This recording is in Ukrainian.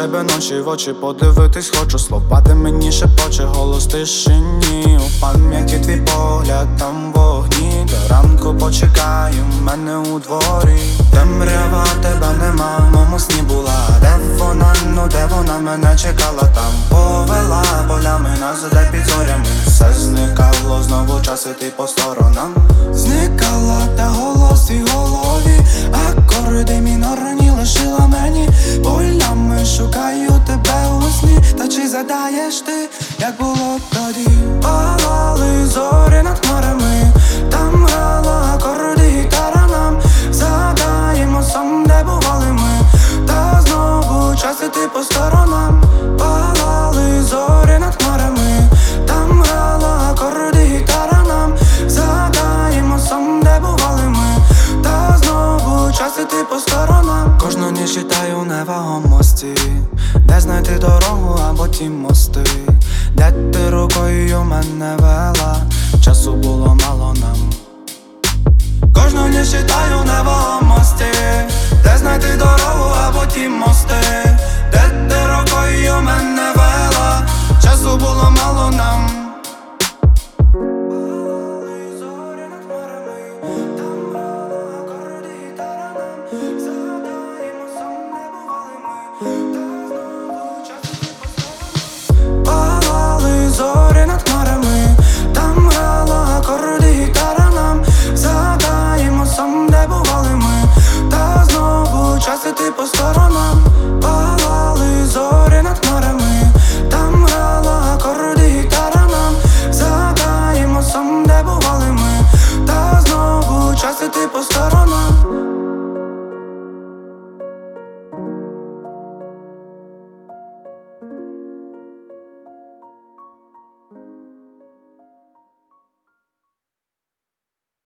тебе ночі в очі подивитись хочу. Слова ти мені шепоче, голос тишині. У пам'яті твій погляд, там вогні. До ранку почекаю мене у дворі. Темрява, тебе нема, в моєму сні була. Де вона, ну де вона мене чекала? Там повела полями нас, де під зорями. Все зникало, знову час іти по сторонам. Зникала та голос і голові. Акорди мінорні лишила мені. Полями шукаю тебе у сні. Та чи задаєш ти, як було тоді? Палали зорі над хмарами. Там грала акорди гітара нам. Згадаємо сам, де бували ми. Та знову час іти по сторонам. Палали зорі над хмарами. Там грала акорди гітара нам. Згадаємо сам, де бували ми. Та знову час іти по сторонам. Кожну ніч літаю у невагомості. Де знайти дорогу або ті мости? Де ти рукою мене ведеш?